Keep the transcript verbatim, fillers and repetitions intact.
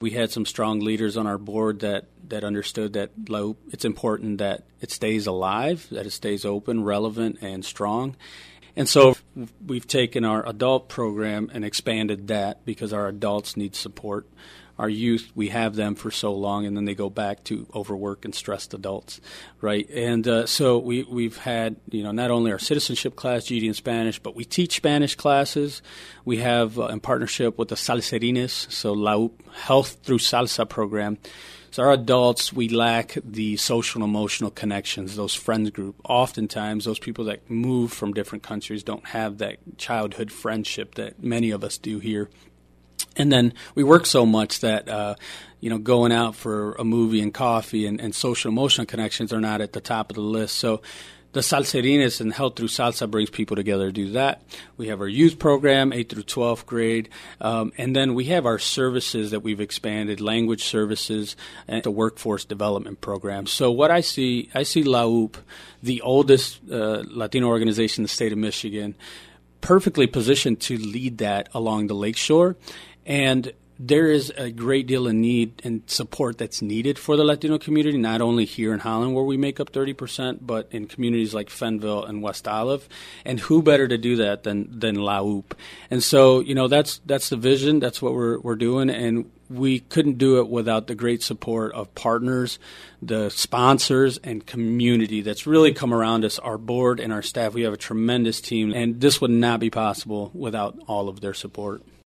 We had some strong leaders on our board that, that understood that La U P, it's important that it stays alive, that it stays open, relevant, and strong. And so we've taken our adult program and expanded that because our adults need support. Our youth, we have them for so long, and then they go back to overwork and stressed adults, right? And uh, so we, we've had, you know, not only our citizenship class, G D and Spanish, but we teach Spanish classes. We have, uh, in partnership with the Salserines, so La U P Health Through Salsa program. So our adults, we lack the social and emotional connections, those friends group. Oftentimes, those people that move from different countries don't have that childhood friendship that many of us do here. And then we work so much that, uh, you know, going out for a movie and coffee and, and social emotional connections are not at the top of the list. So the Salserines and Health Through Salsa brings people together to do that. We have our youth program, eighth through twelfth grade. Um, and then we have our services that we've expanded, language services, and the workforce development program. So what I see, I see La U P, the oldest uh, Latino organization in the state of Michigan, perfectly positioned to lead that along the lakeshore. And there is a great deal of need and support that's needed for the Latino community, not only here in Holland where we make up thirty percent, but in communities like Fenville and West Olive. And who better to do that than, than La U P? And so, you know, that's that's the vision. That's what we're we're doing. And we couldn't do it without the great support of partners, the sponsors, and community that's really come around us, our board and our staff. We have a tremendous team, and this would not be possible without all of their support.